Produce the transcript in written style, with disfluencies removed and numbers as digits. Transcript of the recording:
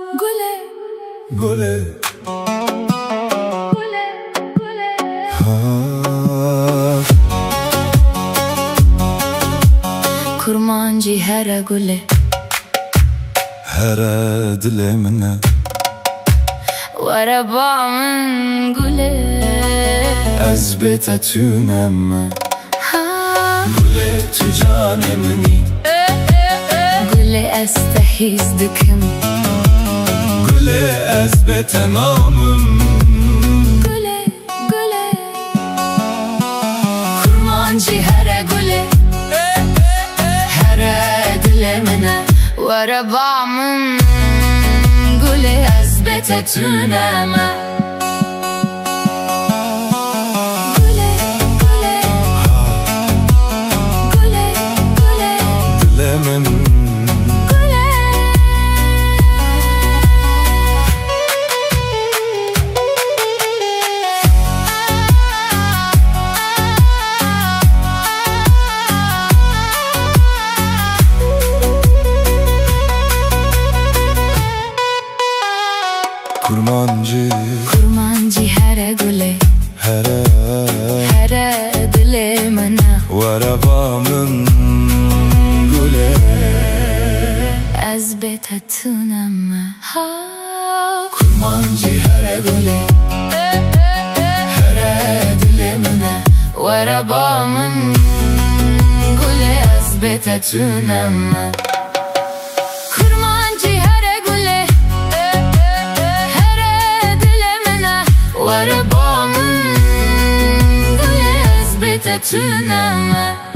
گله گله گله گله kurmancı her gule هر دل منه واربامın gule از بتتونم گله تو جانمنی gule estehizdikim گله از بتمامم gule gule kurmancı her gule her dilemine واربامın gule ezbetetüneme دلمن kurmancı her gule her her dilemine واربامın gule ezbetetüneme kurmancı her gule her dilemine واربامın gule ezbetetüneme kurmancı her gule her dilemine واربامın gule ezbetetüneme